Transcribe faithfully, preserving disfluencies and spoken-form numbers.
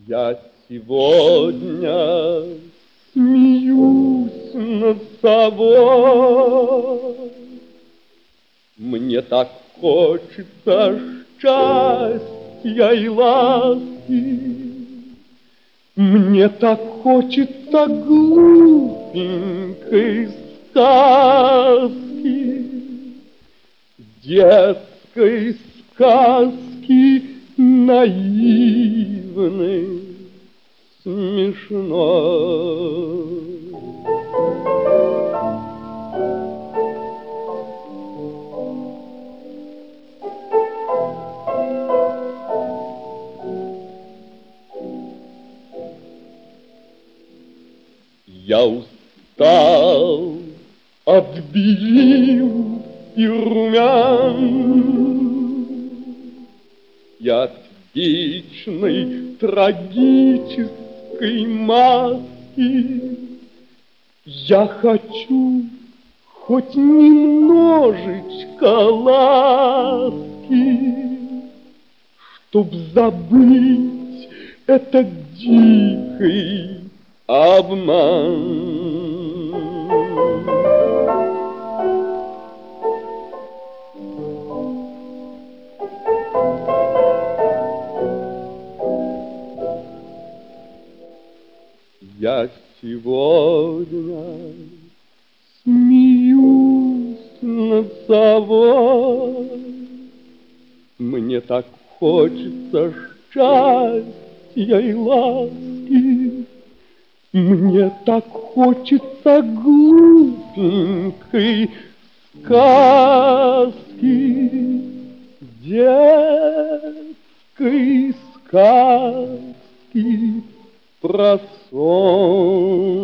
Я сегодня смеюсь над собой. Мне так хочется счастья и ласки, мне так хочется глупенькой сказки, детской сказки наивной, смешной. Я устал от белил и румян, я от вечной трагической маски. Я хочу хоть немножечко ласки, чтоб забыть этот дикий обман. Я сегодня смеюсь над собой. Мне так хочется счастья и ласки, мне так хочется глупенькой сказки, детской сказки про сон.